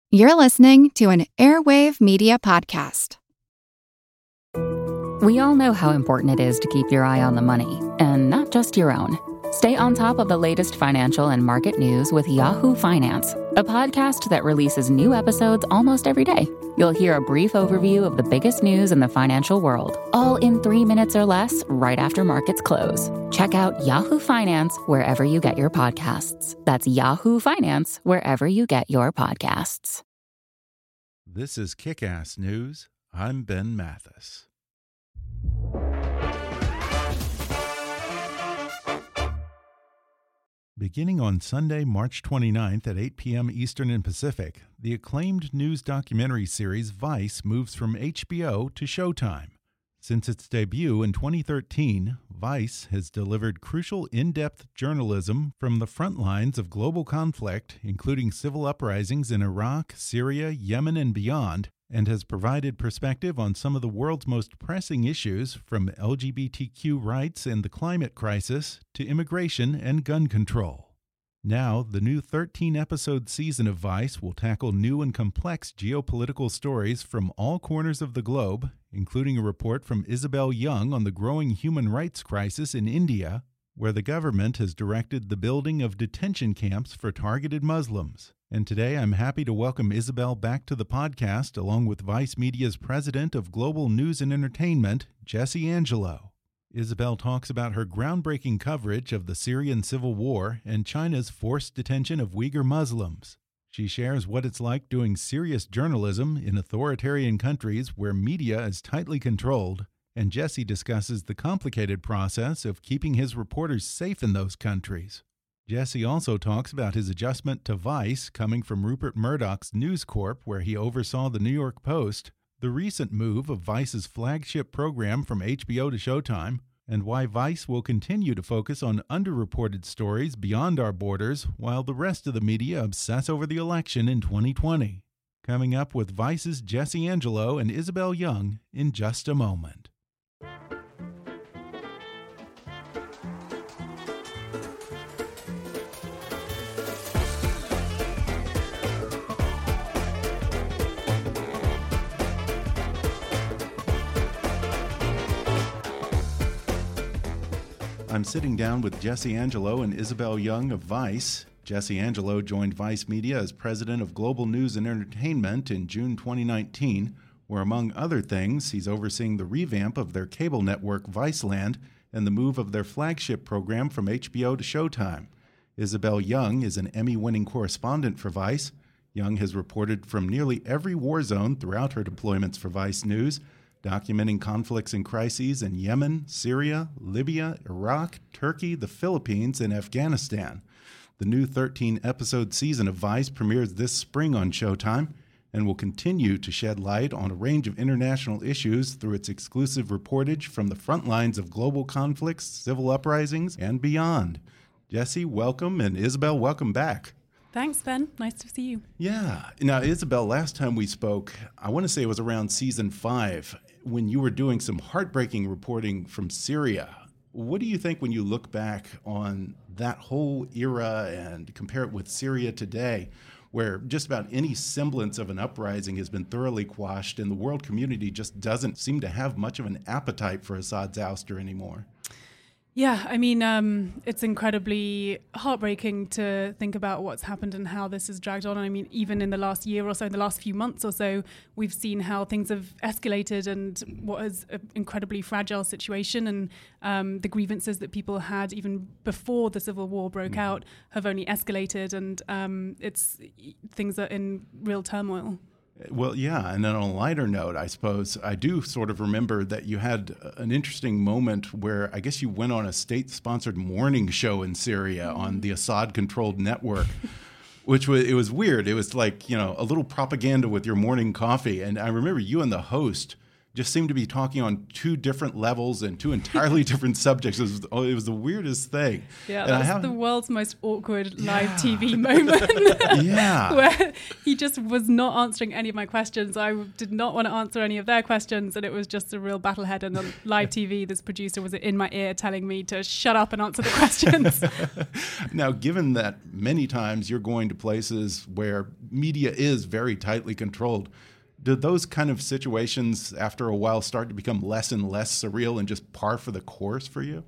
You're listening to an Airwave Media Podcast. We all know how important it is to keep your eye on the money, and not just your own. Stay on top of the latest financial and market news with Yahoo Finance, a podcast that releases new episodes almost every day. You'll hear a brief overview of the biggest news in the financial world, all in 3 minutes or less, right after markets close. Check out Yahoo Finance wherever you get your podcasts. That's Yahoo Finance wherever you get your podcasts. This is Kick-Ass News. I'm Ben Mathis. Beginning on Sunday, March 29th at 8 p.m. Eastern and Pacific, the acclaimed news documentary series Vice moves from HBO to Showtime. Since its debut in 2013, Vice has delivered crucial in-depth journalism from the front lines of global conflict, including civil uprisings in Iraq, Syria, Yemen, and beyond, and has provided perspective on some of the world's most pressing issues, from LGBTQ rights and the climate crisis to immigration and gun control. Now, the new 13-episode season of Vice will tackle new and complex geopolitical stories from all corners of the globe, including a report from Isabel Young on the growing human rights crisis in India, where the government has directed the building of detention camps for targeted Muslims. And today I'm happy to welcome Isabel back to the podcast, along with Vice Media's president of Global News and Entertainment, Jesse Angelo. Isabel talks about her groundbreaking coverage of the Syrian civil war and China's forced detention of Uyghur Muslims. She shares what it's like doing serious journalism in authoritarian countries where media is tightly controlled, and Jesse discusses the complicated process of keeping his reporters safe in those countries. Jesse also talks about his adjustment to Vice, coming from Rupert Murdoch's News Corp, where he oversaw the New York Post, the recent move of Vice's flagship program from HBO to Showtime, and why Vice will continue to focus on underreported stories beyond our borders while the rest of the media obsess over the election in 2020. Coming up with Vice's Jesse Angelo and Isabel Young in just a moment. I'm sitting down with Jesse Angelo and Isabel Young of Vice. Jesse Angelo joined Vice Media as president of Global News and Entertainment in June 2019, where, among other things, he's overseeing the revamp of their cable network Viceland and the move of their flagship program from HBO to Showtime. Isabel Young is an Emmy-winning correspondent for Vice. Young has reported from nearly every war zone throughout her deployments for Vice News, documenting conflicts and crises in Yemen, Syria, Libya, Iraq, Turkey, the Philippines, and Afghanistan. The new 13-episode season of Vice premieres this spring on Showtime and will continue to shed light on a range of international issues through its exclusive reportage from the front lines of global conflicts, civil uprisings, and beyond. Jesse, welcome, and Isabel, welcome back. Thanks, Ben. Nice to see you. Yeah. Now, Isabel, last time we spoke, I want to say it was around season 5, when you were doing some heartbreaking reporting from Syria. What do you think when you look back on that whole era and compare it with Syria today, where just about any semblance of an uprising has been thoroughly quashed and the world community just doesn't seem to have much of an appetite for Assad's ouster anymore? Yeah, I mean, it's incredibly heartbreaking to think about what's happened and how this has dragged on. I mean, even in the last year or so, in the last few months or so, we've seen how things have escalated, and what is an incredibly fragile situation, and the grievances that people had even before the civil war broke out have only escalated, and things are in real turmoil. Well, yeah, and then on a lighter note, I suppose, I do sort of remember that you had an interesting moment where I guess you went on a state-sponsored morning show in Syria on the Assad-controlled network, which was weird. It was like, a little propaganda with your morning coffee. And I remember you and the host just seemed to be talking on two different levels and two entirely different subjects. It was the weirdest thing. Yeah, that's the world's most awkward live TV moment. Yeah. Where he just was not answering any of my questions. I did not want to answer any of their questions, and it was just a real battlehead. And on live TV, this producer was in my ear telling me to shut up and answer the questions. Now, given that many times you're going to places where media is very tightly controlled, do those kind of situations after a while start to become less and less surreal and just par for the course for you?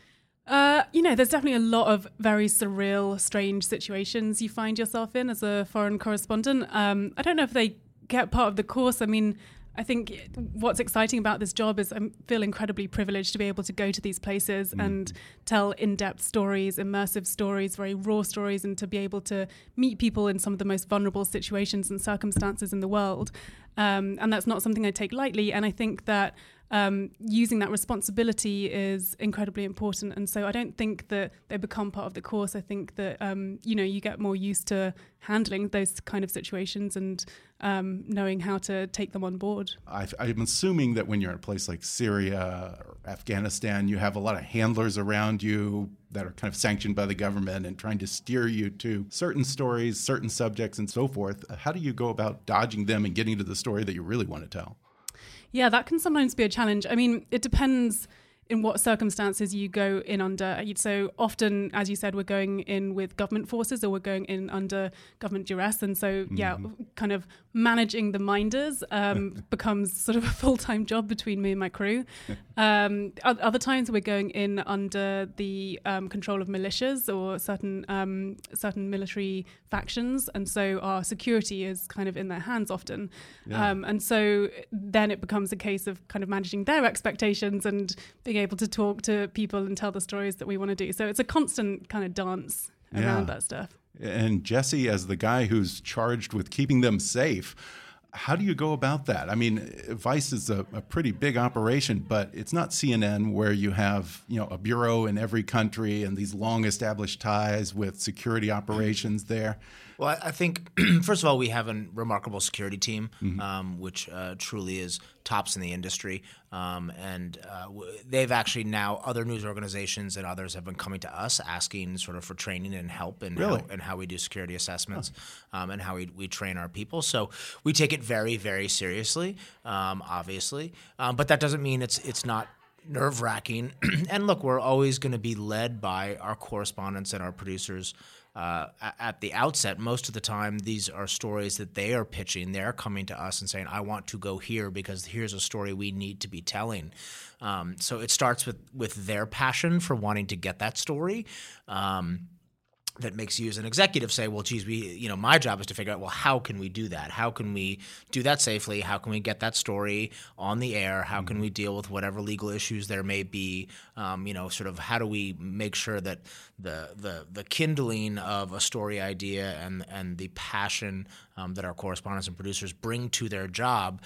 There's definitely a lot of very surreal, strange situations you find yourself in as a foreign correspondent. I don't know if they get part of the course. I mean, I think what's exciting about this job is I feel incredibly privileged to be able to go to these places and tell in-depth stories, immersive stories, very raw stories, and to be able to meet people in some of the most vulnerable situations and circumstances in the world. And that's not something I take lightly. And I think that using that responsibility is incredibly important. And so I don't think that they become part of the course. I think that, you get more used to handling those kind of situations and knowing how to take them on board. I'm assuming that when you're in a place like Syria or Afghanistan, you have a lot of handlers around you that are kind of sanctioned by the government and trying to steer you to certain stories, certain subjects, and so forth. How do you go about dodging them and getting to the story that you really want to tell? Yeah, that can sometimes be a challenge. I mean, it depends in what circumstances you go in under. So often, as you said, we're going in with government forces or we're going in under government duress. And so, kind of managing the minders becomes sort of a full-time job between me and my crew. Other times we're going in under the control of militias or certain military factions. And so our security is kind of in their hands often. Yeah. And so then it becomes a case of kind of managing their expectations and being able to talk to people and tell the stories that we want to do. So it's a constant kind of dance around that stuff. And Jesse, as the guy who's charged with keeping them safe, how do you go about that? I mean, Vice is a pretty big operation, but it's not CNN where you have, a bureau in every country and these long established ties with security operations there. Well, I think, first of all, we have a remarkable security team, which truly is tops in the industry. And they've actually now, other news organizations and others have been coming to us asking sort of for training and help and how we do security assessments and how we train our people. So we take it very, very seriously, obviously. But that doesn't mean it's not nerve-wracking. And look, we're always going to be led by our correspondents and our producers. At the outset, most of the time, these are stories that they are pitching. They're coming to us and saying, I want to go here because here's a story we need to be telling. So it starts with their passion for wanting to get that story. That makes you as an executive say, well, geez, my job is to figure out, well, how can we do that? How can we do that safely? How can we get that story on the air? How can we deal with whatever legal issues there may be? Sort of how do we make sure that the kindling of a story idea and the passion that our correspondents and producers bring to their job,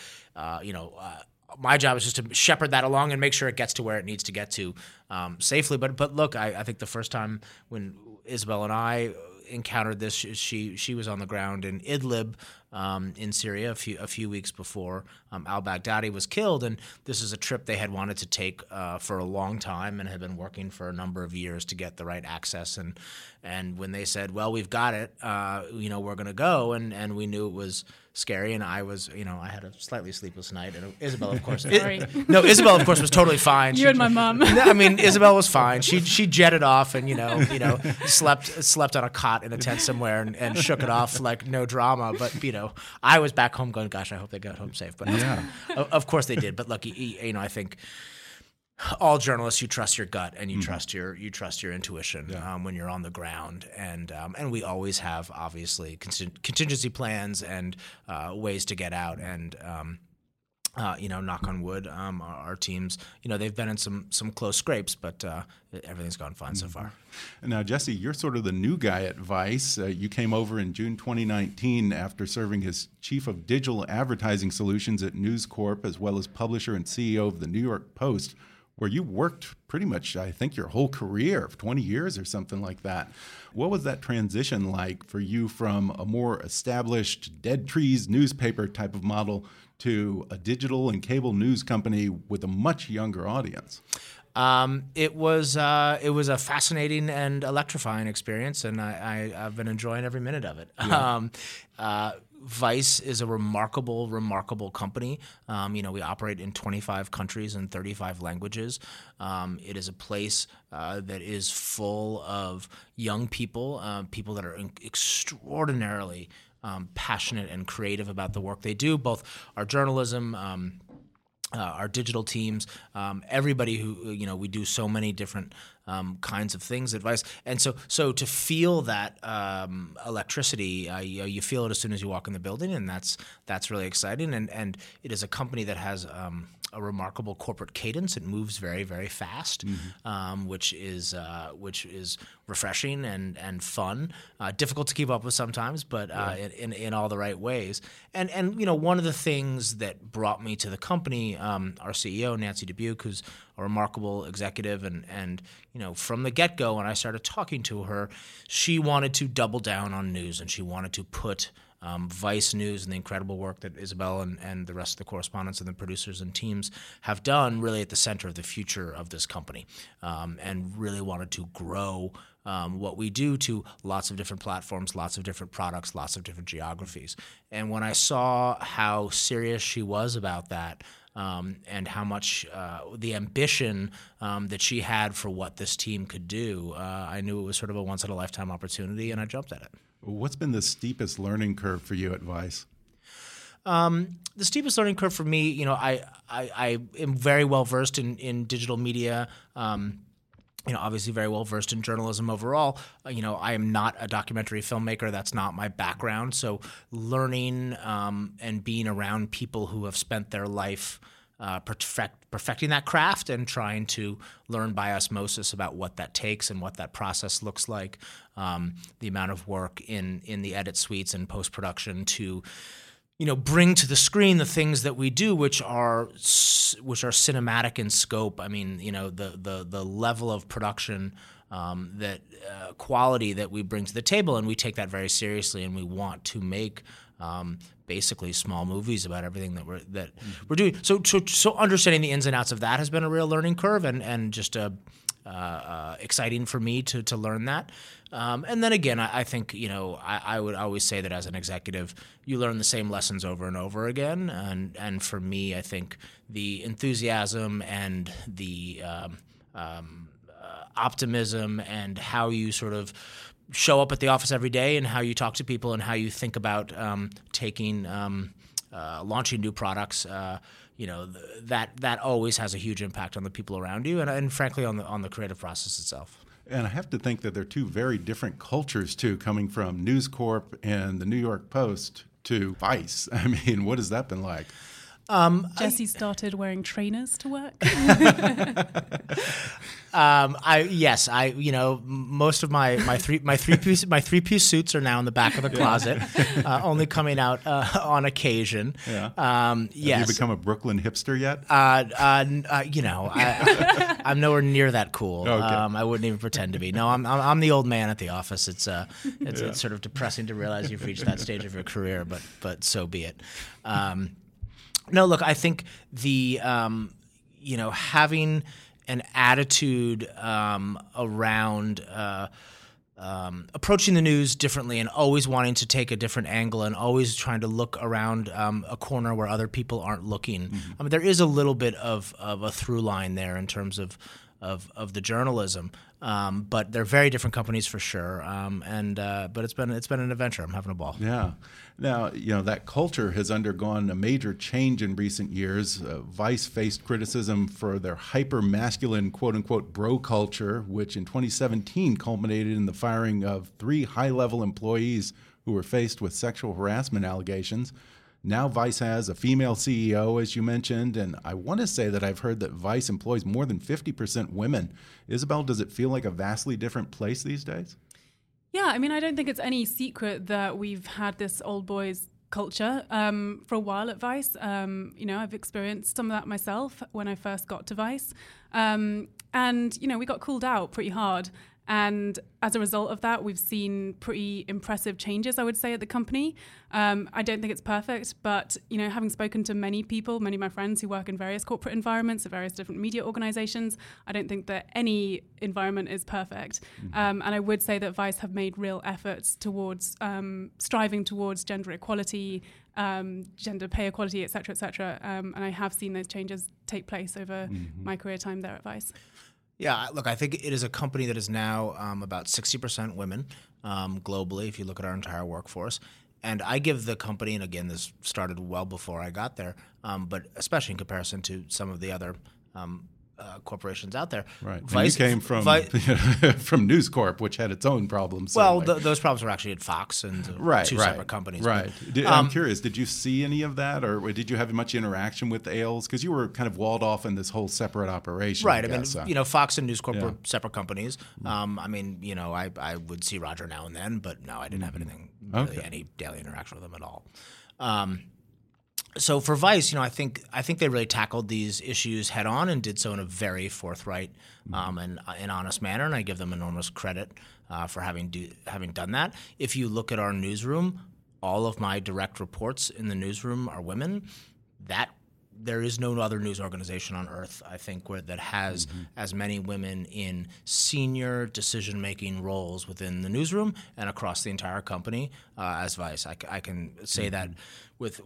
my job is just to shepherd that along and make sure it gets to where it needs to get to safely. But look, I think the first time when Isabel and I encountered this, she was on the ground in Idlib in Syria a few weeks before al-Baghdadi was killed, and this is a trip they had wanted to take for a long time and had been working for a number of years to get the right access. And when they said, well, we've got it, we're going to go, and we knew it was scary, and I was, I had a slightly sleepless night, and Isabel, of course, Isabel, of course, was totally fine. You and my mom. I mean, Isabel was fine. She jetted off and slept on a cot in a tent somewhere and shook it off like no drama. But I was back home going, gosh, I hope they got home safe. But of course they did. But look, I think all journalists, you trust your gut and you trust your intuition when you're on the ground, and we always have obviously contingency plans and ways to get out, and knock on wood, our teams, they've been in some close scrapes, but everything's gone fine so far. And now, Jesse, you're sort of the new guy at Vice. You came over in June 2019 after serving as chief of digital advertising solutions at News Corp, as well as publisher and CEO of the New York Post. where you worked pretty much, I think, your whole career, 20 years or something like that. What was that transition like for you from a more established Dead Trees newspaper type of model to a digital and cable news company with a much younger audience? It was a fascinating and electrifying experience, and I've been enjoying every minute of it. Yeah. Vice is a remarkable company. We operate in 25 countries and 35 languages. It is a place that is full of young people, people that are extraordinarily passionate and creative about the work they do, both our journalism, our digital teams, everybody who, we do so many different kinds of things at Vice. And so to feel that electricity, you feel it as soon as you walk in the building, and that's really exciting. And it is a company that has a remarkable corporate cadence. It moves very, very fast, which is refreshing and fun. Difficult to keep up with sometimes, but in all the right ways. And one of the things that brought me to the company, our CEO Nancy Dubuque, who's a remarkable executive, and from the get-go, when I started talking to her, she wanted to double down on news, and she wanted to put Vice News and the incredible work that Isabel and the rest of the correspondents and the producers and teams have done really at the center of the future of this company, and really wanted to grow what we do to lots of different platforms, lots of different products, lots of different geographies. And when I saw how serious she was about that, and how much the ambition that she had for what this team could do, I knew it was sort of a once-in-a-lifetime opportunity, and I jumped at it. What's been the steepest learning curve for you at Vice? The steepest learning curve for me, I am very well versed in digital media. Obviously very well versed in journalism overall. I am not a documentary filmmaker. That's not my background. So learning and being around people who have spent their life perfecting that craft and trying to learn by osmosis about what that takes and what that process looks like, the amount of work in the edit suites and post-production to bring to the screen the things that we do, which are cinematic in scope. I mean, the level of production, that quality that we bring to the table, and we take that very seriously, and we want to make basically small movies about everything that we're doing. So understanding the ins and outs of that has been a real learning curve, and just exciting for me to learn that. And then again, I think, I would always say that as an executive, you learn the same lessons over and over again. And for me, I think the enthusiasm and the optimism and how you sort of show up at the office every day and how you talk to people and how you think about launching new products, that always has a huge impact on the people around you and frankly on the creative process itself. And I have to think that they're two very different cultures, too, coming from News Corp and the New York Post to Vice. I mean, what has that been like? Jesse started wearing trainers to work. Most of my three-piece suits are now in the back of the closet, only coming out on occasion. Yeah. Yes. Have you become a Brooklyn hipster yet? I'm nowhere near that cool. Okay. I wouldn't even pretend to be. No, I'm the old man at the office. It's sort of depressing to realize you've reached that stage of your career, but so be it. No, look, I think the having an attitude around approaching the news differently and always wanting to take a different angle and always trying to look around a corner where other people aren't looking. Mm-hmm. I mean, there is a little bit of a through line there in terms of the journalism, but they're very different companies for sure. But it's been an adventure. I'm having a ball. Yeah. Now, that culture has undergone a major change in recent years. Vice faced criticism for their hyper-masculine, quote-unquote, bro culture, which in 2017 culminated in the firing of 3 high-level employees who were faced with sexual harassment allegations. Now Vice has a female CEO, as you mentioned, and I want to say that I've heard that Vice employs more than 50% women. Isabel, does it feel like a vastly different place these days? Yeah, I mean, I don't think it's any secret that we've had this old boys culture for a while at Vice. I've experienced some of that myself when I first got to Vice. And, we got called out pretty hard. And as a result of that, we've seen pretty impressive changes, I would say, at the company. I don't think it's perfect, but, having spoken to many people, many of my friends who work in various corporate environments, at various different media organizations, I don't think that any environment is perfect. And I would say that Vice have made real efforts towards striving towards gender equality, gender pay equality, et cetera, and I have seen those changes take place over my career time there at Vice. Yeah, look, I think it is a company that is now about 60% women globally, if you look at our entire workforce. And I give the company, and again, this started well before I got there, but especially in comparison to some of the other corporations out there. Right. Vice, and you came from News Corp, which had its own problems. Well, those problems were actually at Fox and two separate companies. Right. I'm curious, did you see any of that, or did you have much interaction with Ailes? Because you were kind of walled off in this whole separate operation. Right. I mean, Fox and News Corp were separate companies. I would see Roger now and then, but no, I didn't have anything, any daily interaction with him at all. So for Vice, I think they really tackled these issues head on and did so in a very forthright and honest manner, and I give them enormous credit for having done that. If you look at our newsroom, all of my direct reports in the newsroom are women. There is no other news organization on earth, I think, that has as many women in senior decision-making roles within the newsroom and across the entire company as Vice. I can say that with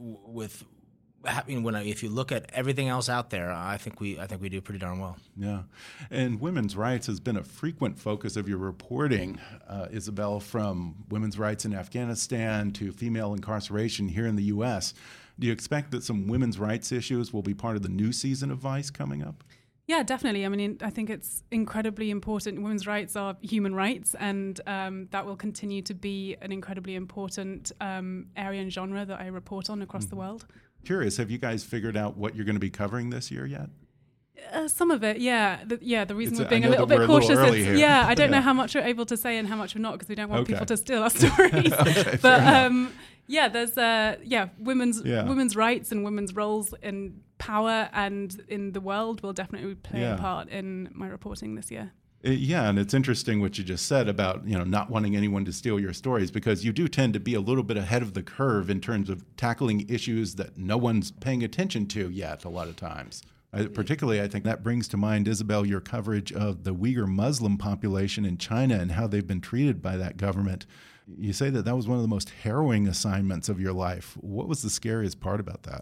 if you look at everything else out there, I think we do pretty darn well. Yeah, and women's rights has been a frequent focus of your reporting, Isabel, from women's rights in Afghanistan to female incarceration here in the U.S. Do you expect that some women's rights issues will be part of the new season of Vice coming up? Yeah, definitely. I mean, I think it's incredibly important. Women's rights are human rights, and that will continue to be an incredibly important area and genre that I report on across the world. Curious, have you guys figured out what you're going to be covering this year yet? Some of it, yeah. The reason we're being a little bit cautious is, I don't know how much we're able to say and how much we're not, because we don't want people to steal our stories. But there's women's rights and women's roles in power and in the world will definitely play a part in my reporting this year. Yeah, and it's interesting what you just said about not wanting anyone to steal your stories, because you do tend to be a little bit ahead of the curve in terms of tackling issues that no one's paying attention to yet a lot of times. Particularly, I think that brings to mind, Isabel, your coverage of the Uyghur Muslim population in China and how they've been treated by that government. You say that was one of the most harrowing assignments of your life. What was the scariest part about that?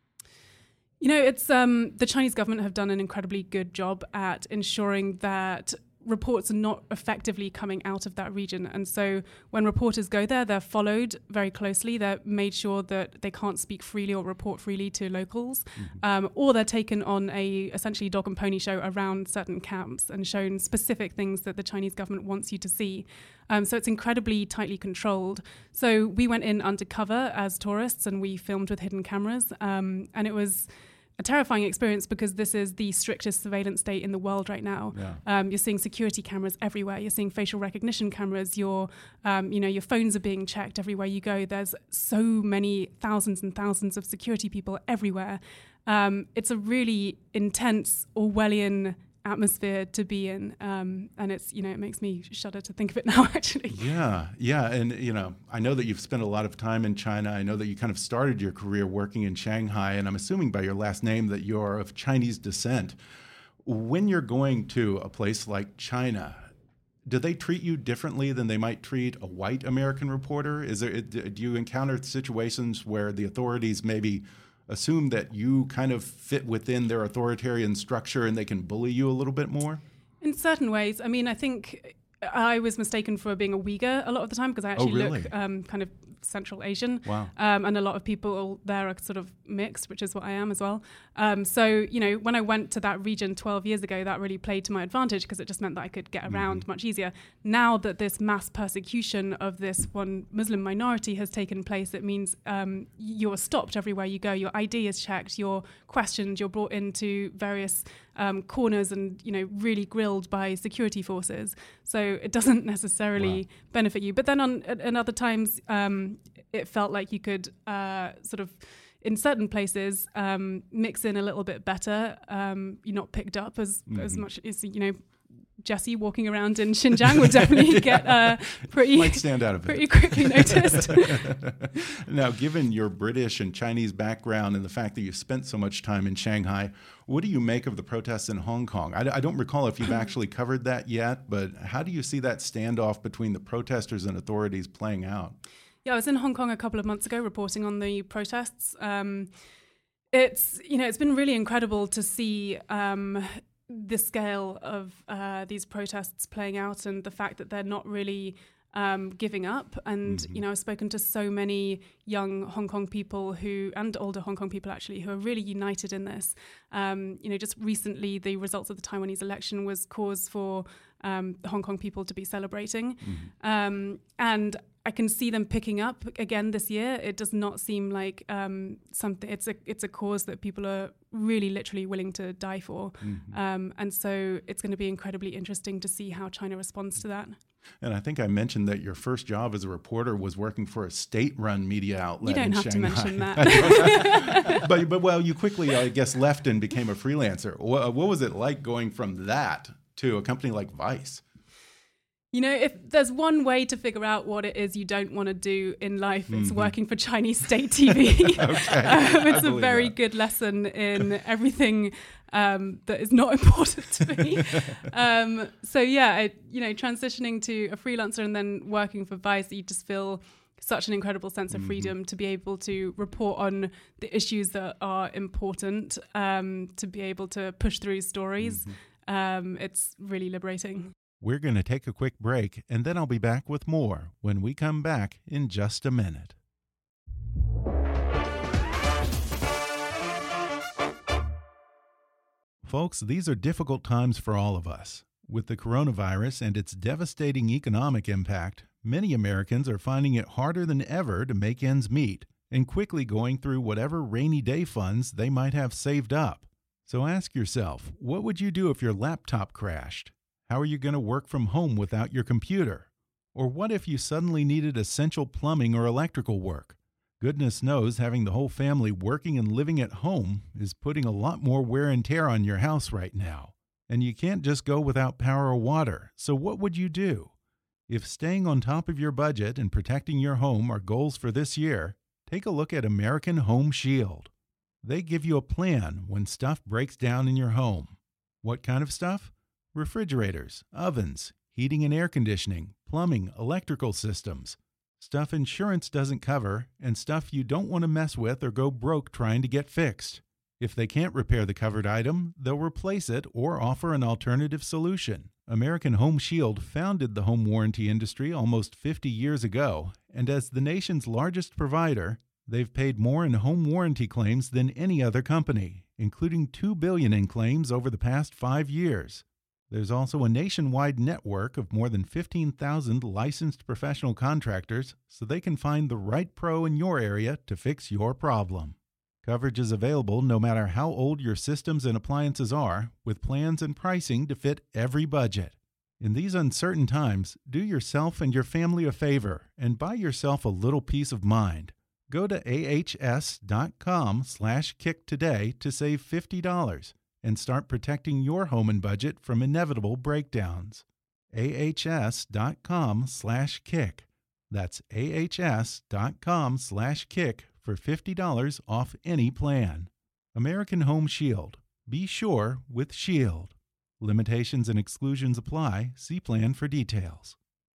It's the Chinese government have done an incredibly good job at ensuring that reports are not effectively coming out of that region. And so when reporters go there, they're followed very closely. They're made sure that they can't speak freely or report freely to locals, or they're taken on a essentially dog and pony show around certain camps and shown specific things that the Chinese government wants you to see. So it's incredibly tightly controlled. So we went in undercover as tourists and we filmed with hidden cameras. And it was a terrifying experience because this is the strictest surveillance state in the world right now. Yeah. You're seeing security cameras everywhere. You're seeing facial recognition cameras. Your phones are being checked everywhere you go. There's so many thousands and thousands of security people everywhere. It's a really intense Orwellian atmosphere to be in, and it's it makes me shudder to think of it now, actually. Yeah, and I know that you've spent a lot of time in China. I know that you kind of started your career working in Shanghai, and I'm assuming by your last name that you're of Chinese descent. When you're going to a place like China, do they treat you differently than they might treat a white American reporter? Do you encounter situations where the authorities maybe assume that you kind of fit within their authoritarian structure and they can bully you a little bit more? In certain ways. I mean, I think I was mistaken for being a Uyghur a lot of the time because I actually look kind of Central Asian. Wow. And a lot of people there are sort of mixed, which is what I am as well. So, when I went to that region 12 years ago, that really played to my advantage because it just meant that I could get around much easier. Now that this mass persecution of this one Muslim minority has taken place, it means you're stopped everywhere you go. Your ID is checked, you're questioned, you're brought into various corners and, really grilled by security forces. So it doesn't necessarily benefit you. But then in other times, it felt like you could sort of, in certain places, mix in a little bit better. You're not picked up as much as, Jesse walking around in Xinjiang would definitely get might stand out a bit. Pretty quickly noticed. Now, given your British and Chinese background and the fact that you spent so much time in Shanghai, what do you make of the protests in Hong Kong? I don't recall if you've actually covered that yet, but how do you see that standoff between the protesters and authorities playing out? Yeah, I was in Hong Kong a couple of months ago reporting on the protests. It's been really incredible to see the scale of these protests playing out and the fact that they're not really giving up. And, I've spoken to so many young Hong Kong people and older Hong Kong people actually, who are really united in this. Just recently, the results of the Taiwanese election was cause for Hong Kong people to be celebrating. And I can see them picking up again this year. It does not seem like something. It's a cause that people are really literally willing to die for. And so it's going to be incredibly interesting to see how China responds to that. And I think I mentioned that your first job as a reporter was working for a state-run media outlet in Shanghai. You don't have to mention that. but you quickly, I guess, left and became a freelancer. What was it like going from that to a company like Vice? If there's one way to figure out what it is you don't want to do in life, it's working for Chinese state TV. It's a very good lesson in everything that is not important to me. Transitioning to a freelancer and then working for Vice, you just feel such an incredible sense of freedom to be able to report on the issues that are important, to be able to push through stories. It's really liberating. We're going to take a quick break, and then I'll be back with more when we come back in just a minute. Folks, these are difficult times for all of us. With the coronavirus and its devastating economic impact, many Americans are finding it harder than ever to make ends meet and quickly going through whatever rainy day funds they might have saved up. So ask yourself, what would you do if your laptop crashed? How are you going to work from home without your computer? Or what if you suddenly needed essential plumbing or electrical work? Goodness knows having the whole family working and living at home is putting a lot more wear and tear on your house right now. And you can't just go without power or water, so what would you do? If staying on top of your budget and protecting your home are goals for this year, take a look at American Home Shield. They give you a plan when stuff breaks down in your home. What kind of stuff? Refrigerators, ovens, heating and air conditioning, plumbing, electrical systems. Stuff insurance doesn't cover, and stuff you don't want to mess with or go broke trying to get fixed. If they can't repair the covered item, they'll replace it or offer an alternative solution. American Home Shield founded the home warranty industry almost 50 years ago, and as the nation's largest provider, they've paid more in home warranty claims than any other company, including $2 billion in claims over the past 5 years. There's also a nationwide network of more than 15,000 licensed professional contractors, so they can find the right pro in your area to fix your problem. Coverage is available no matter how old your systems and appliances are, with plans and pricing to fit every budget. In these uncertain times, do yourself and your family a favor and buy yourself a little peace of mind. Go to ahs.com/kick today to save $50 and start protecting your home and budget from inevitable breakdowns. ahs.com/kick. That's ahs.com/kick for $50 off any plan. American Home Shield. Be sure with Shield. Limitations and exclusions apply. See plan for details.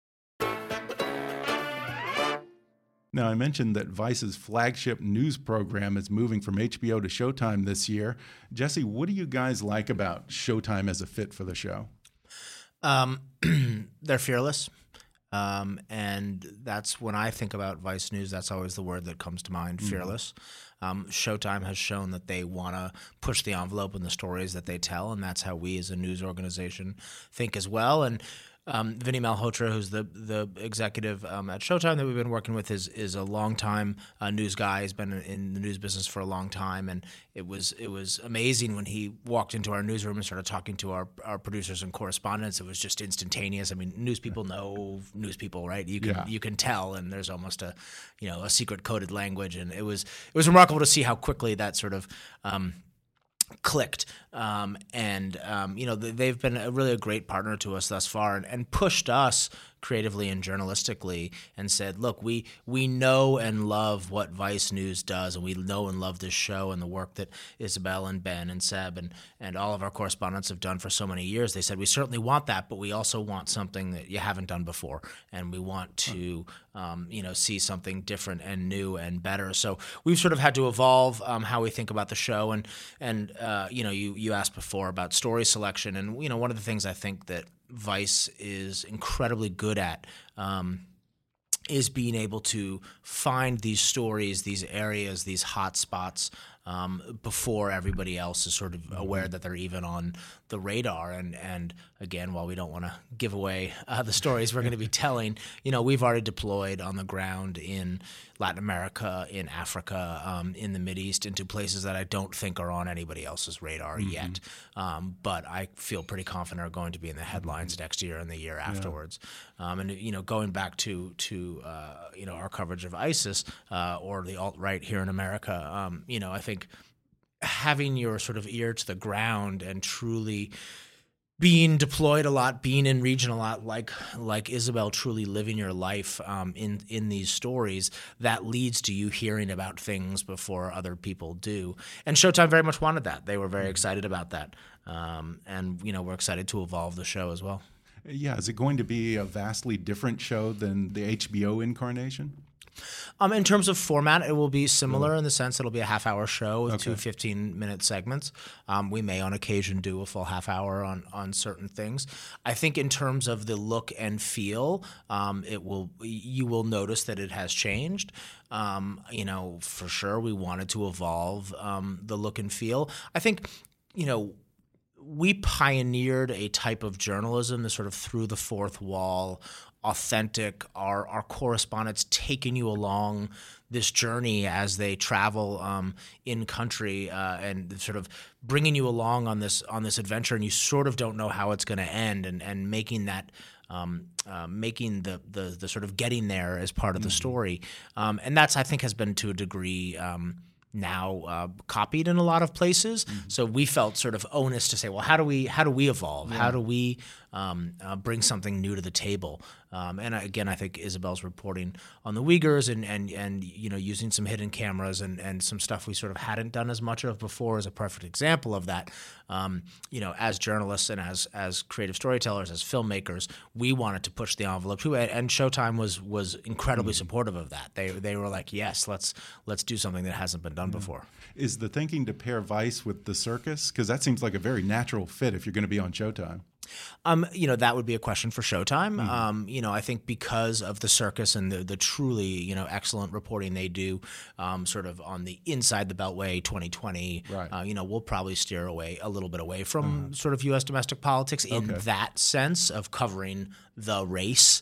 Now, I mentioned that Vice's flagship news program is moving from HBO to Showtime this year. Jesse, what do you guys like about Showtime as a fit for the show? They're fearless. And that's when I think about Vice News, that's always the word that comes to mind, fearless. Showtime has shown that they want to push the envelope in the stories that they tell, and that's how we as a news organization think as well. And Vinny Malhotra, who's the executive at Showtime that we've been working with, is a longtime news guy. He's been in the news business for a long time, and it was amazing when he walked into our newsroom and started talking to our producers and correspondents. It was just instantaneous. I mean, news people know news people, right? You can tell, and there's almost a secret coded language, and it was remarkable to see how quickly that sort of clicked, they've been really a great partner to us thus far, and pushed us creatively and journalistically, and said, look, we know and love what Vice News does, and we know and love this show and the work that Isabel and Ben and Seb and all of our correspondents have done for so many years. They said, we certainly want that, but we also want something that you haven't done before, and we want to see something different and new and better. So we've sort of had to evolve how we think about the show, and you asked before about story selection, and one of the things I think that Vice is incredibly good at is being able to find these stories, these areas, these hot spots before everybody else is sort of aware that they're even on the radar. And again, while we don't want to give away the stories we're going to be telling, we've already deployed on the ground in Latin America, in Africa, in the Mideast, into places that I don't think are on anybody else's radar yet. But I feel pretty confident are going to be in the headlines next year and the year afterwards. Going back to our coverage of ISIS or the alt-right here in America, I think having your sort of ear to the ground and truly being deployed a lot, being in region a lot, like Isabel, truly living your life in these stories, that leads to you hearing about things before other people do. And Showtime very much wanted that. They were very excited about that. And we're excited to evolve the show as well. Yeah, is it going to be a vastly different show than the HBO incarnation? In terms of format, it will be similar in the sense it'll be a half-hour show with two 15-minute segments. We may on occasion do a full half-hour on certain things. I think in terms of the look and feel, you will notice that it has changed. For sure we wanted to evolve the look and feel. I think, we pioneered a type of journalism that sort of through the fourth wall, authentic, our correspondents taking you along this journey as they travel in country and sort of bringing you along on this adventure, and you sort of don't know how it's going to end, and making that making the sort of getting there as part of the story, and that's, I think, has been to a degree now copied in a lot of places. So we felt sort of onus to say, well, how do we evolve? How do we bring something new to the table? And again, I think Isabel's reporting on the Uyghurs and using some hidden cameras and some stuff we sort of hadn't done as much of before is a perfect example of that. As journalists and as creative storytellers, as filmmakers, we wanted to push the envelope too, and Showtime was incredibly supportive of that. They were like, yes, let's do something that hasn't been done before. Is the thinking to pair Vice with the circus? Because that seems like a very natural fit if you're going to be on Showtime. That would be a question for Showtime. I think because of the circus and the truly, excellent reporting they do, sort of on the inside the Beltway 2020, right. We'll probably steer a little bit away from sort of U.S. domestic politics in that sense of covering the race.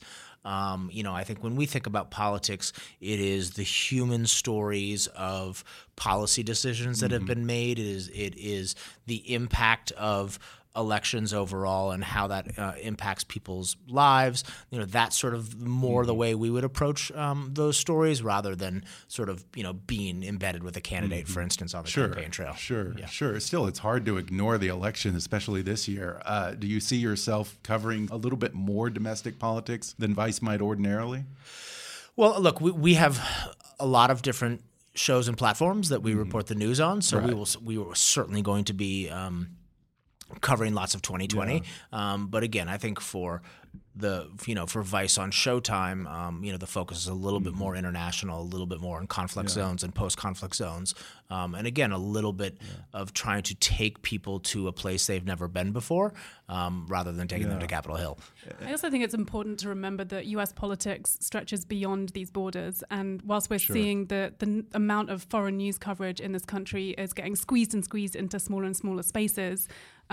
I think when we think about politics, it is the human stories of policy decisions that have been made. It is the impact of elections overall and how that impacts people's lives. That's sort of more the way we would approach those stories, rather than sort of being embedded with a candidate, for instance, on the campaign trail. Sure. Still, it's hard to ignore the election, especially this year. Do you see yourself covering a little bit more domestic politics than Vice might ordinarily? Well, look, we have a lot of different shows and platforms that we report the news on, so we were certainly going to be covering lots of 2020, but again, I think for Vice on Showtime, the focus is a little bit more international, a little bit more in conflict zones and post-conflict zones, and again, a little bit of trying to take people to a place they've never been before, rather than taking them to Capitol Hill. I also think it's important to remember that U.S. politics stretches beyond these borders, and whilst we're seeing the amount of foreign news coverage in this country is getting squeezed into smaller and smaller spaces,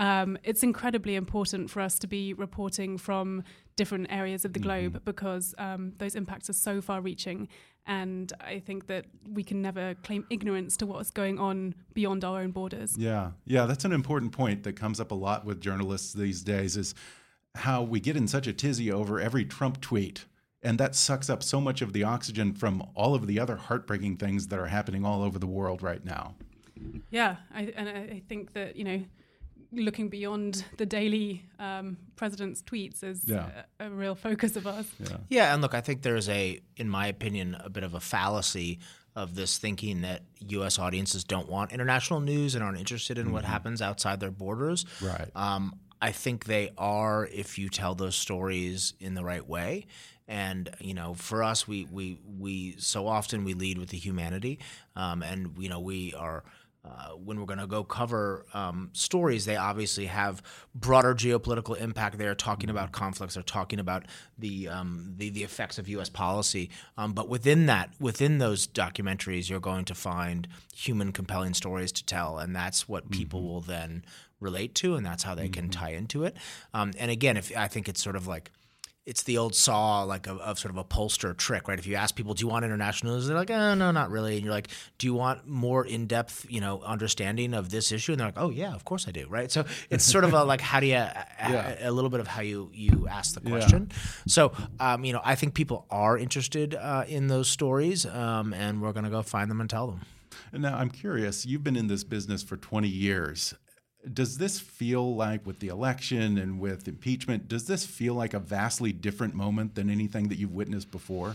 it's incredibly important for us to be reporting from different areas of the globe because those impacts are so far-reaching. And I think that we can never claim ignorance to what's going on beyond our own borders. Yeah, that's an important point that comes up a lot with journalists these days, is how we get in such a tizzy over every Trump tweet. And that sucks up so much of the oxygen from all of the other heartbreaking things that are happening all over the world right now. Yeah, I think that, looking beyond the daily president's tweets is a real focus of ours. Yeah, and look, I think there's in my opinion, a bit of a fallacy of this thinking that U.S. audiences don't want international news and aren't interested in what happens outside their borders. Right. I think they are if you tell those stories in the right way. And for us, we so often we lead with the humanity, and we are. When we're going to go cover stories, they obviously have broader geopolitical impact. They're talking about conflicts. They're talking about the effects of U.S. policy. But within those documentaries, you're going to find human, compelling stories to tell, and that's what people will then relate to, and that's how they can tie into it. And again, I think it's sort of like. It's the old saw of sort of a pollster trick, right? If you ask people, do you want international news? They're like, no, not really. And you're like, do you want more in-depth, understanding of this issue? And they're like, oh yeah, of course I do, right? So it's sort of how do you, a little bit of how you ask the question. Yeah. So, I think people are interested in those stories, and we're going to go find them and tell them. And now I'm curious, you've been in this business for 20 years. Does this feel like, with the election and with impeachment, does this feel like a vastly different moment than anything that you've witnessed before?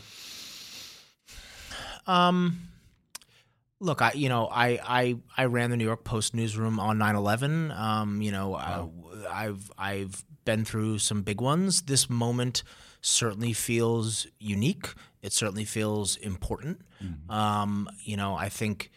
Look, I ran the New York Post newsroom on 9/11. I've been through some big ones. This moment certainly feels unique. It certainly feels important. I think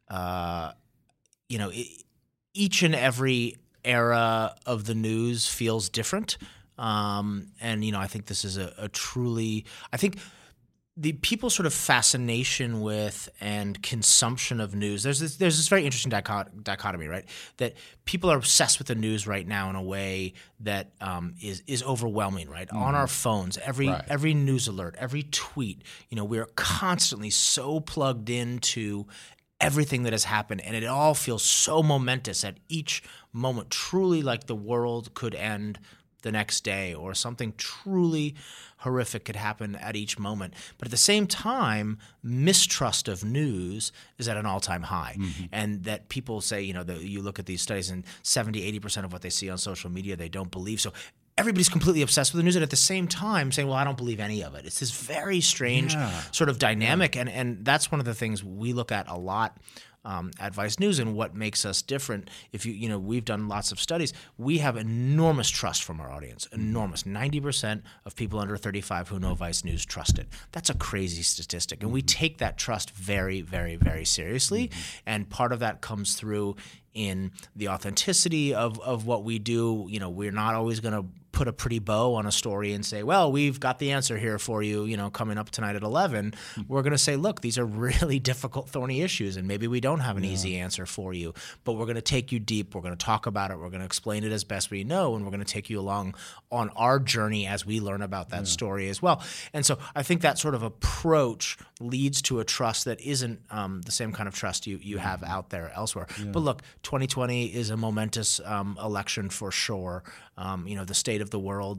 each and every era of the news feels different. And I think this is a truly – I think the people's sort of fascination with and consumption of news – there's this very interesting dichotomy, right, that people are obsessed with the news right now in a way that is overwhelming, right? On our phones, every news alert, every tweet, we're constantly so plugged into – everything that has happened, and it all feels so momentous at each moment, truly like the world could end the next day or something truly horrific could happen at each moment. But at the same time, mistrust of news is at an all-time high. And that people say, you look at these studies and 70-80% of what they see on social media they don't believe. So everybody's completely obsessed with the news and at the same time saying, well, I don't believe any of it. It's this very strange sort of dynamic. And that's one of the things we look at a lot at Vice News and what makes us different. If we've done lots of studies. We have enormous trust from our audience, enormous. 90% of people under 35 who know Vice News trust it. That's a crazy statistic. And we take that trust very, very, very seriously. And part of that comes through in the authenticity of what we do. We're not always going to put a pretty bow on a story and say, well, we've got the answer here for you, coming up tonight at 11. We're going to say, look, these are really difficult, thorny issues, and maybe we don't have an easy answer for you, but we're going to take you deep. We're going to talk about it. We're going to explain it as best we know, and we're going to take you along on our journey as we learn about that story as well. And so I think that sort of approach leads to a trust that isn't the same kind of trust you have out there elsewhere. But look, 2020 is a momentous election for sure. The state of the world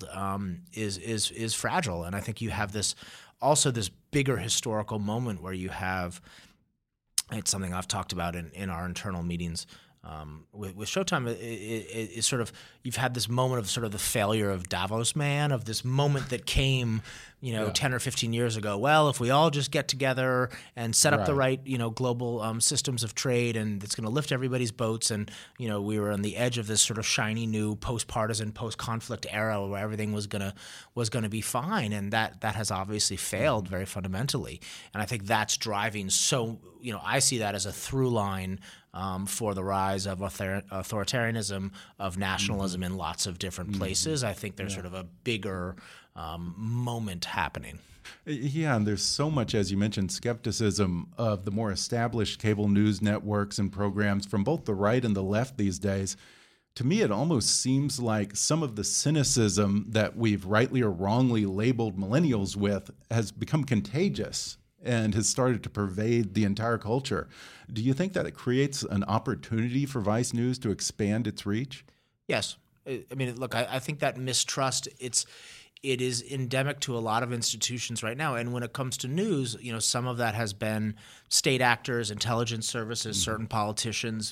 is fragile, and I think you have this bigger historical moment where you have. It's something I've talked about in our internal meetings with Showtime. It's sort of you've had this moment of sort of the failure of Davos Man, of this moment that came 10 or 15 years ago. Well, if we all just get together and set up the right global systems of trade, and it's going to lift everybody's boats, and we were on the edge of this sort of shiny new post-partisan, post-conflict era where everything was gonna be fine, and that has obviously failed very fundamentally. And I think that's driving. So I see that as a through line for the rise of authoritarianism, of nationalism in lots of different places. I think there's sort of a bigger moment happening. Yeah, and there's so much, as you mentioned, skepticism of the more established cable news networks and programs from both the right and the left these days. to me, it almost seems like some of the cynicism that we've rightly or wrongly labeled millennials with has become contagious and has started to pervade the entire culture. Do you think that it creates an opportunity for Vice News to expand its reach? Yes. I mean, look, I think that mistrust, it is endemic to a lot of institutions right now. And when it comes to news, some of that has been state actors, intelligence services, certain politicians,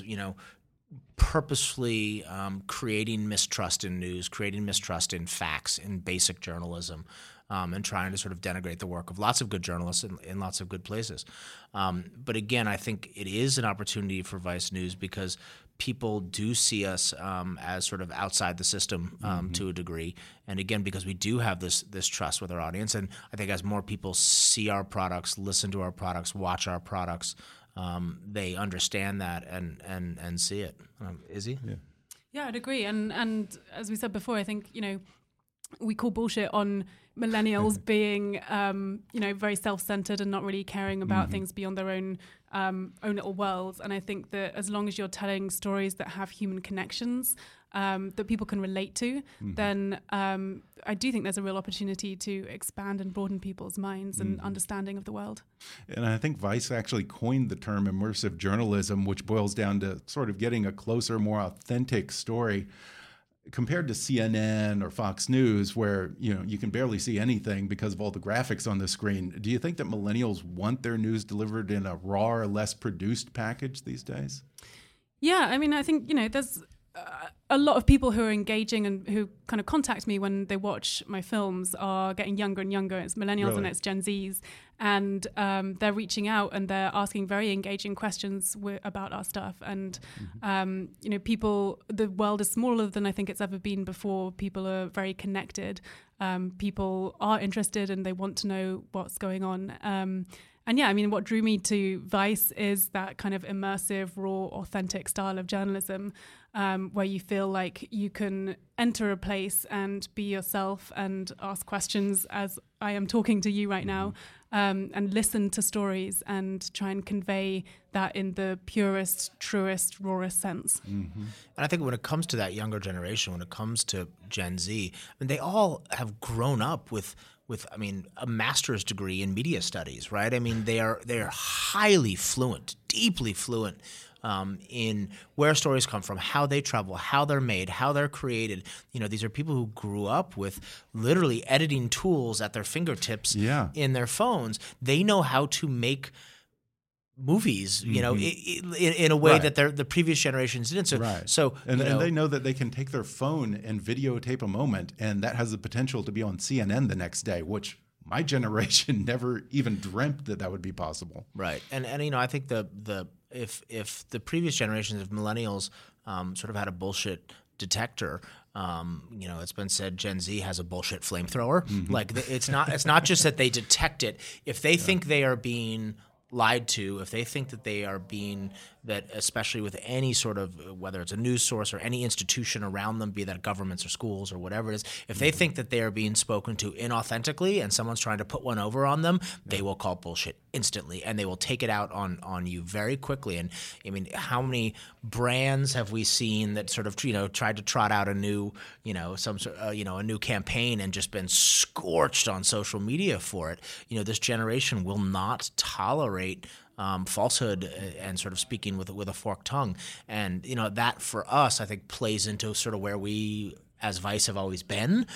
purposefully creating mistrust in news, creating mistrust in facts, in basic journalism, and trying to sort of denigrate the work of lots of good journalists in lots of good places. But again, I think it is an opportunity for Vice News because people do see us as sort of outside the system to a degree. And again, because we do have this trust with our audience. And I think as more people see our products, listen to our products, watch our products, they understand that and see it. Izzy? Yeah, I'd agree. And as we said before, I think, we call bullshit on millennials being, very self-centered and not really caring about things beyond their own little worlds. And I think that as long as you're telling stories that have human connections that people can relate to, then I do think there's a real opportunity to expand and broaden people's minds and understanding of the world. And I think Vice actually coined the term immersive journalism, which boils down to sort of getting a closer, more authentic story compared to CNN or Fox News, where you can barely see anything because of all the graphics on the screen. Do you think that millennials want their news delivered in a raw or less produced package these days? Yeah, I mean, I think there's a lot of people who are engaging and who kind of contact me when they watch my films are getting younger and younger. It's millennials and it's Gen Zs, and they're reaching out and they're asking very engaging questions about our stuff. And people, the world is smaller than I think it's ever been before. People are very connected. People are interested and they want to know what's going on. And yeah, I mean, what drew me to Vice is that kind of immersive, raw, authentic style of journalism, where you feel like you can enter a place and be yourself and ask questions as I am talking to you right now, and listen to stories and try and convey that in the purest, truest, rawest sense. And I think when it comes to that younger generation, when it comes to Gen Z, I mean, they all have grown up with a master's degree in media studies, right? I mean, they are highly fluent, deeply fluent in where stories come from, how they travel, how they're made, how they're created. These are people who grew up with literally editing tools at their fingertips in their phones. They know how to make movies, in a way that the previous generations didn't. And they know that they can take their phone and videotape a moment, and that has the potential to be on CNN the next day, which my generation never even dreamt that would be possible. Right, and I think if the previous generations of millennials sort of had a bullshit detector. It's been said Gen Z has a bullshit flamethrower. Like it's not just that they detect it. If they think they are being lied to, if they think that they are being, that especially with any sort of, whether it's a news source or any institution around them, be that governments or schools or whatever it is, if they think that they are being spoken to inauthentically and someone's trying to put one over on them, they will call bullshit instantly and they will take it out on you very quickly. And I mean, how many brands have we seen that sort of tried to trot out a new a new campaign and just been scorched on social media for it? This generation will not tolerate falsehood and sort of speaking with a forked tongue. And, that for us, I think plays into sort of where we as Vice have always been.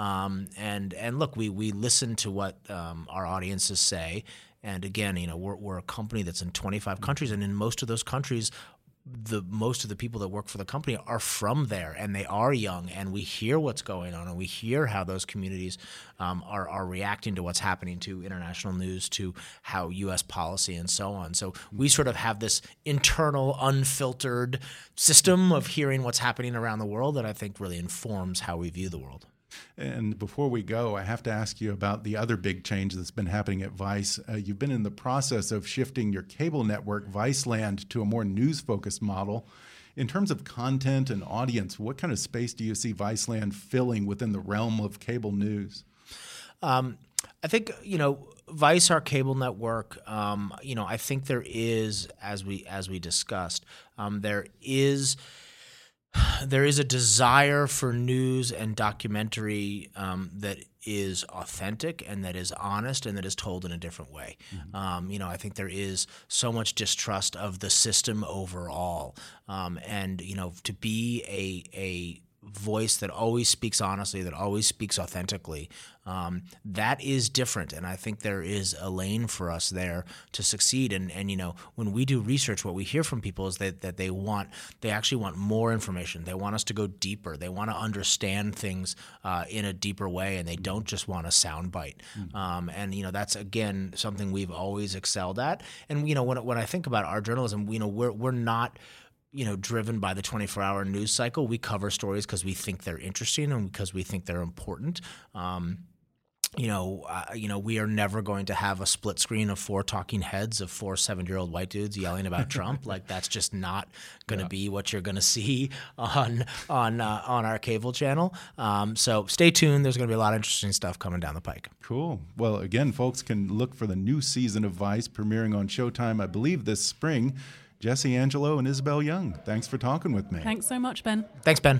And look, we listen to what our audiences say. And again, we're a company that's in 25 countries, and in most of those countries, most of the people that work for the company are from there, and they are young, and we hear what's going on, and we hear how those communities are reacting to what's happening, to international news, to how U.S. policy and so on. So we sort of have this internal, unfiltered system of hearing what's happening around the world that I think really informs how we view the world. And before we go, I have to ask you about the other big change that's been happening at Vice. You've been in the process of shifting your cable network, Viceland, to a more news-focused model. In terms of content and audience, what kind of space do you see Viceland filling within the realm of cable news? I think, Vice, our cable network, I think there is, as we discussed, there is there is a desire for news and documentary that is authentic and that is honest and that is told in a different way. I think there is so much distrust of the system overall, and to be a voice that always speaks honestly, that always speaks authentically, that is different. And I think there is a lane for us there to succeed. And when we do research, what we hear from people is that they actually want more information. They want us to go deeper. They want to understand things in a deeper way, and they don't just want a soundbite. And that's, again, something we've always excelled at. And when I think about our journalism, we're not driven by the 24-hour news cycle. We cover stories because we think they're interesting and because we think they're important. We are never going to have a split screen of 4 talking heads of 4 7-year-old white dudes yelling about Trump. Like, that's just not going to be what you're going to see on our cable channel. So stay tuned. There's going to be a lot of interesting stuff coming down the pike. Cool. Well, again, folks can look for the new season of Vice premiering on Showtime, I believe, this spring. Jesse Angelo and Isabel Young, thanks for talking with me. Thanks so much, Ben. Thanks, Ben.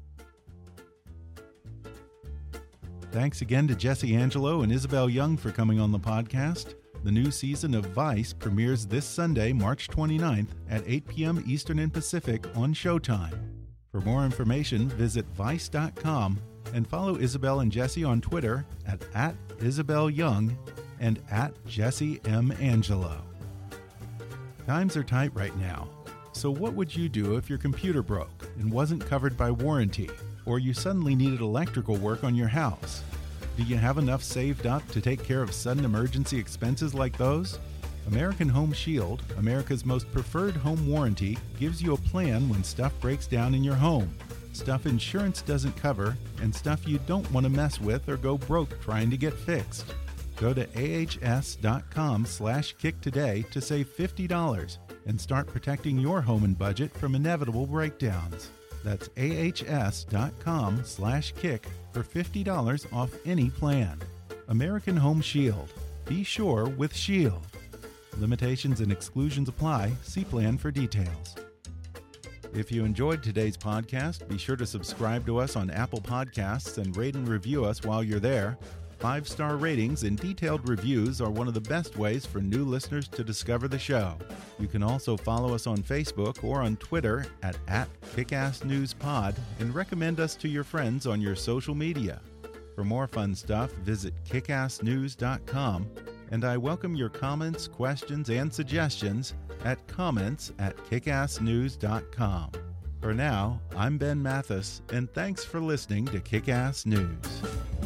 Thanks again to Jesse Angelo and Isabel Young for coming on the podcast. The new season of Vice premieres this Sunday, March 29th at 8 p.m. Eastern and Pacific on Showtime. For more information, visit Vice.com and follow Isabel and Jesse on Twitter at Isabel Young and @Jesse M. Angelo. Times are tight right now, so what would you do if your computer broke and wasn't covered by warranty, or you suddenly needed electrical work on your house? Do you have enough saved up to take care of sudden emergency expenses like those? American Home Shield, America's most preferred home warranty, gives you a plan when stuff breaks down in your home. Stuff insurance doesn't cover, and stuff you don't want to mess with or go broke trying to get fixed. Go to ahs.com/kick today to save $50 and start protecting your home and budget from inevitable breakdowns. That's ahs.com/kick for $50 off any plan. American Home Shield. Be sure with Shield. Limitations and exclusions apply. See plan for details. If you enjoyed today's podcast, be sure to subscribe to us on Apple Podcasts and rate and review us while you're there. 5-star ratings and detailed reviews are one of the best ways for new listeners to discover the show. You can also follow us on Facebook or on Twitter at @KickassNewsPod and recommend us to your friends on your social media. For more fun stuff, visit kickassnews.com, and I welcome your comments, questions, and suggestions at comments@kickassnews.com. For now, I'm Ben Mathis, and thanks for listening to Kick-Ass News.